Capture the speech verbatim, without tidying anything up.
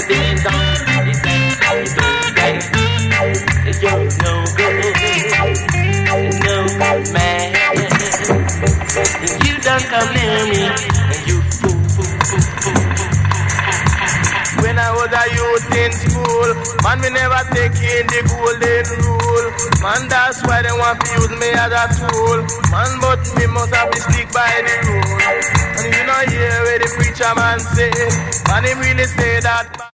ding dong. It's like you're no good. It's no good, man. You don't come near me, and you fool, fool, fool, fool. When I was a youth in school, man, we never take in the golden rule. Man, that's why they want to use me as a tool. Man, but me must have to stick by the rule. And you know hear where the preacher man say, man, him really say that.